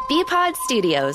BPod Studios.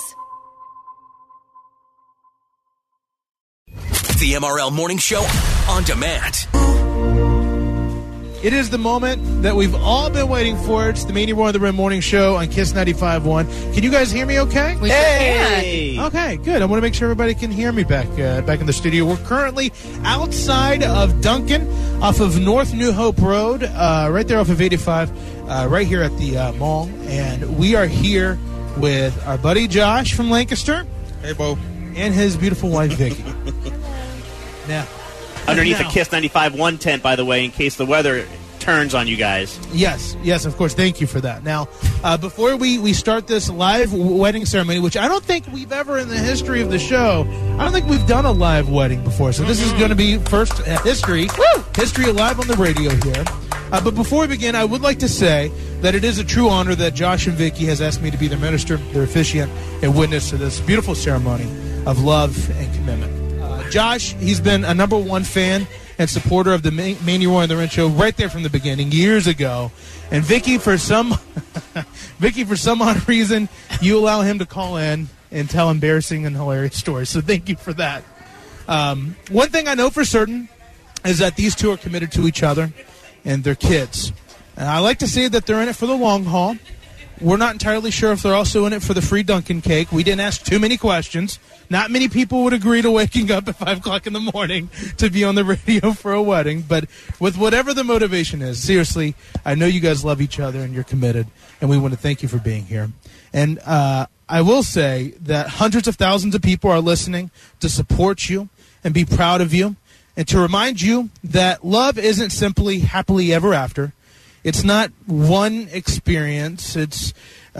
The MRL Morning Show on demand. It is the moment that we've all been waiting for. It's the Mania Roar on the Rim Morning Show on Kiss 95.1. Can you guys hear me okay? We can. Okay, good. I want to make sure everybody can hear me back in the studio. We're currently outside of Duncan off of North New Hope Road, right there off of 85, right here at the mall. And we are here with our buddy Josh from Lancaster. Hey, Bo. And his beautiful wife, Vicky. Now, underneath the Kiss 95.1 tent, by the way, in case the weather turns on you guys. Yes, of course. Thank you for that. Now, before we start this live wedding ceremony, which I don't think we've ever in the history of the show, I don't think we've done a live wedding before. So this is going to be first history live on the radio here. But before we begin, I would like to say that it is a true honor that Josh and Vicky has asked me to be their minister, their officiant, and witness to this beautiful ceremony of love and commitment. Josh, he's been a number one fan and supporter of the Mania Roar on the Rim Show right there from the beginning, years ago. And Vicky, for some odd reason, you allow him to call in and tell embarrassing and hilarious stories. So thank you for that. One thing I know for certain is that these two are committed to each other and their kids. And I like to say that they're in it for the long haul. We're not entirely sure if they're also in it for the free Dunkin' cake. We didn't ask too many questions. Not many people would agree to waking up at 5 o'clock in the morning to be on the radio for a wedding. But with whatever the motivation is, seriously, I know you guys love each other and you're committed. And we want to thank you for being here. And I will say that hundreds of thousands of people are listening to support you and be proud of you. And to remind you that love isn't simply happily ever after. It's not one experience. It's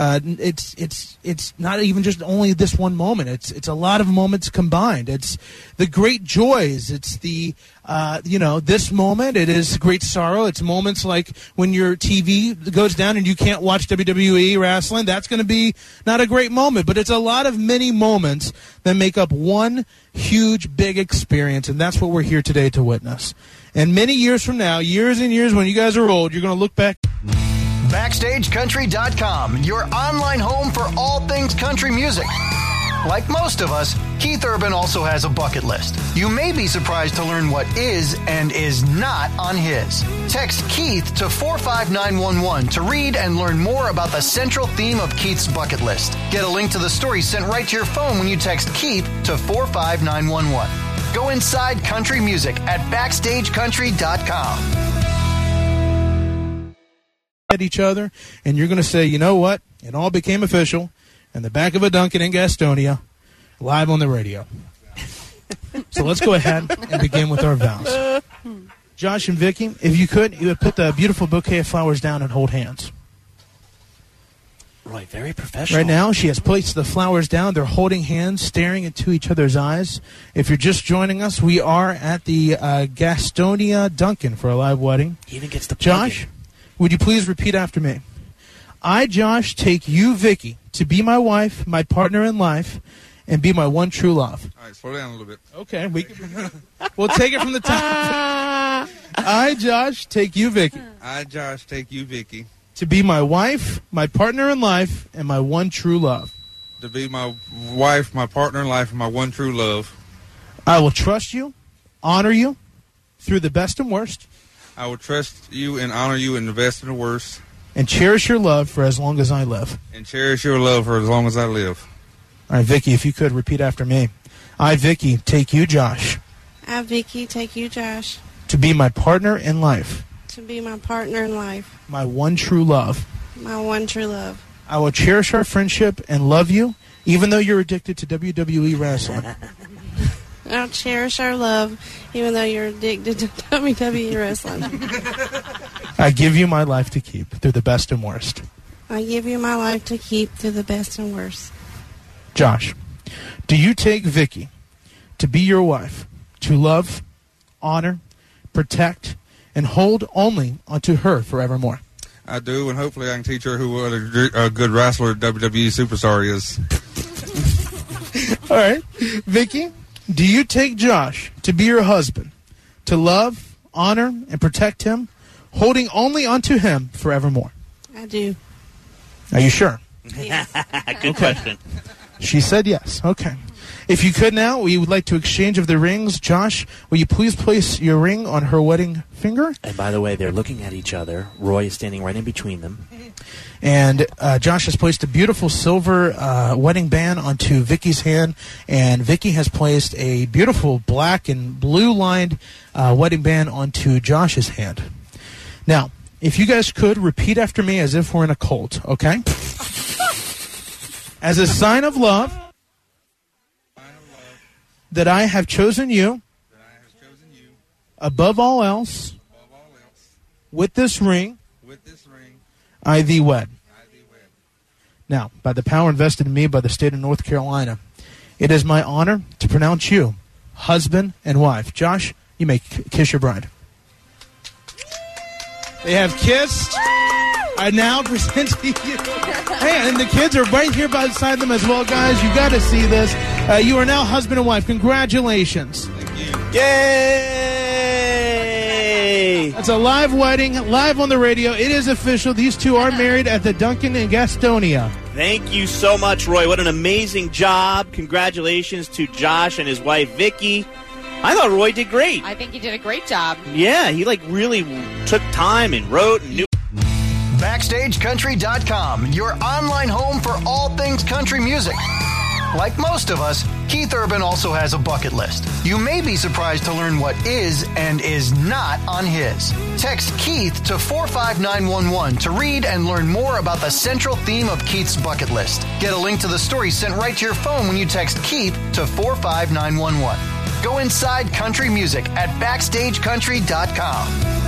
not even just only this one moment. It's a lot of moments combined. It's the great joys. It's the this moment. It is great sorrow. It's moments like when your TV goes down and you can't watch WWE wrestling. That's going to be not a great moment, but it's a lot of many moments that make up one huge, big experience, and that's what we're here today to witness. And many years from now, years and years when you guys are old, you're going to look back. BackstageCountry.com, your online home for all things country music. Like most of us, Keith Urban also has a bucket list. You may be surprised to learn what is and is not on his. Text Keith to 45911 to read and learn more about the central theme of Keith's bucket list. Get a link to the story sent right to your phone when you text Keith to 45911. Go inside country music at BackstageCountry.com. At each other, and you're going to say, you know what? It all became official in the back of a Dunkin' in Gastonia, live on the radio. So let's go ahead and begin with our vows. Josh and Vicky, if you would put the beautiful bouquet of flowers down and hold hands. Roy, very professional. Right now, she has placed the flowers down. They're holding hands, staring into each other's eyes. If you're just joining us, we are at the Gastonia Dunkin' for a live wedding. He even gets the Josh, would you please repeat after me? I, Josh, take you, Vicky, to be my wife, my partner in life, and be my one true love. All right, slow down a little bit. Okay, we'll take it from the top. I, Josh, take you, Vicky. I, Josh, take you, Vicky. To be my wife, my partner in life, and my one true love. To be my wife, my partner in life, and my one true love. I will trust you, honor you, through the best and worst. I will trust you and honor you in the best and the worst. And cherish your love for as long as I live. And cherish your love for as long as I live. All right, Vicky, if you could repeat after me. I, Vicky, take you, Josh. I, Vicky, take you, Josh. To be my partner in life. To be my partner in life. My one true love. My one true love. I will cherish our friendship and love you, even though you're addicted to WWE wrestling. I'll cherish our love, even though you're addicted to WWE wrestling. I give you my life to keep through the best and worst. I give you my life to keep through the best and worst. Josh, do you take Vicky to be your wife, to love, honor, protect, and hold only onto her forevermore? I do, and hopefully I can teach her who a good wrestler WWE superstar is. All right. Vicky, do you take Josh to be your husband, to love, honor, and protect him, holding only onto him forevermore? I do. Are you sure? Good question. She said yes. Okay. If you could now, we would like to exchange of the rings. Josh, will you please place your ring on her wedding finger? And by the way, they're looking at each other. Roy is standing right in between them. And Josh has placed a beautiful silver wedding band onto Vicky's hand, and Vicky has placed a beautiful black and blue-lined wedding band onto Josh's hand. Now, if you guys could, repeat after me as if we're in a cult, okay? As a sign of love, that I have chosen you, above all else, with this ring, I thee wed. Now, by the power invested in me by the state of North Carolina, it is my honor to pronounce you husband and wife. Josh, you may kiss your bride. They have kissed. I now present to you. Hey, and the kids are right here beside them as well, guys. You got to see this. You are now husband and wife. Congratulations. Thank you. Yay! That's a live wedding, live on the radio. It is official. These two are married at the Dunkin' in Gastonia. Thank you so much, Roy. What an amazing job. Congratulations to Josh and his wife, Vicky. I thought Roy did great. I think he did a great job. Yeah, he really took time and wrote and knew. BackstageCountry.com, your online home for all things country music. Like most of us, Keith Urban also has a bucket list. You may be surprised to learn what is and is not on his. Text Keith to 45911 to read and learn more about the central theme of Keith's bucket list. Get a link to the story sent right to your phone when you text Keith to 45911. Go inside country music at BackstageCountry.com.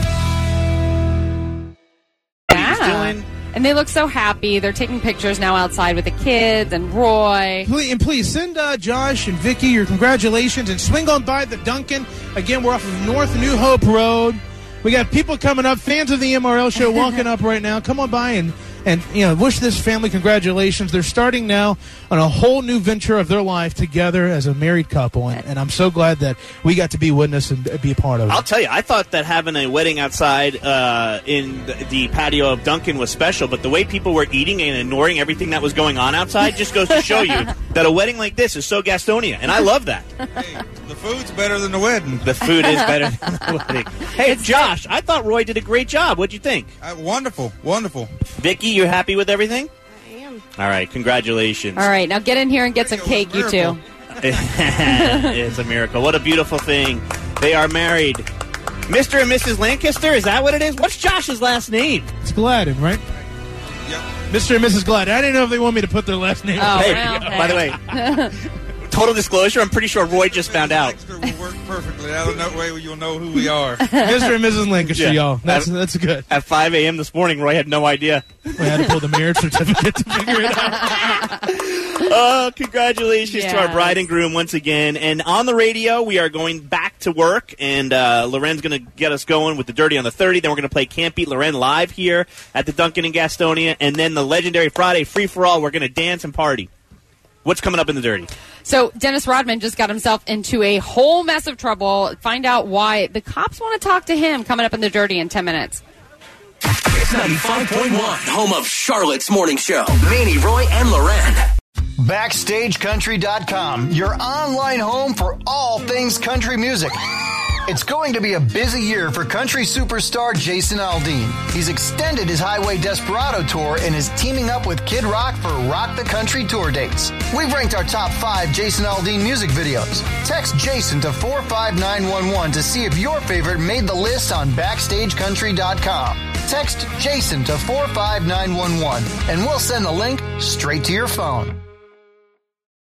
And they look so happy. They're taking pictures now outside with the kids and Roy. Please send Josh and Vicky your congratulations and swing on by the Dunkin'. Again, we're off of North New Hope Road. We got people coming up, fans of the MRL show walking up right now. Come on by and wish this family congratulations. They're starting now on a whole new venture of their life together as a married couple, and I'm so glad that we got to be witness and be a part of it. I'll tell you, I thought that having a wedding outside in the patio of Dunkin' was special, but the way people were eating and ignoring everything that was going on outside just goes to show you that a wedding like this is so Gastonia, and I love that. Hey, the food's better than the wedding. The food is better than the wedding. Hey, Josh, I thought Roy did a great job. What'd you think? Wonderful. Vicky, you happy with everything? I am. All right, congratulations. All right, now get in here and get some cake, you two. It's a miracle. What a beautiful thing. They are married. Mr. and Mrs. Lancaster, is that what it is? What's Josh's last name? It's Gladden, right? Yep. Mr. and Mrs. Gladden. I didn't know if they want me to put their last name. Oh, Hey, well, by the way, total disclosure, I'm pretty sure Roy just found out. Lancaster will work perfectly. That way you'll know who we are. Mr. and Mrs. Lancaster, Yeah. y'all. That's good. At 5 a.m. this morning, Roy had no idea. We had to pull the marriage certificate to figure it out. Oh, congratulations to our Yes. bride and groom once again. And on the radio, we are going back to work, and Loren's going to get us going with the Dirty on the 30. Then we're going to play Can't Beat Loren live here at the Dunkin' in Gastonia. And then the legendary Friday free-for-all, we're going to dance and party. What's coming up in the Dirty? So Dennis Rodman just got himself into a whole mess of trouble. Find out why. The cops want to talk to him coming up in the Dirty in 10 minutes. It's 95.1, home of Charlotte's Morning Show. Manny, Roy, and Loren. BackstageCountry.com, your online home for all things country music. It's going to be a busy year for country superstar Jason Aldean. He's extended his Highway Desperado tour and is teaming up with Kid Rock for Rock the Country tour dates. We've ranked our top 5 Jason Aldean music videos. Text Jason to 45911 to see if your favorite made the list on BackstageCountry.com. Text Jason to 45911 and we'll send the link straight to your phone.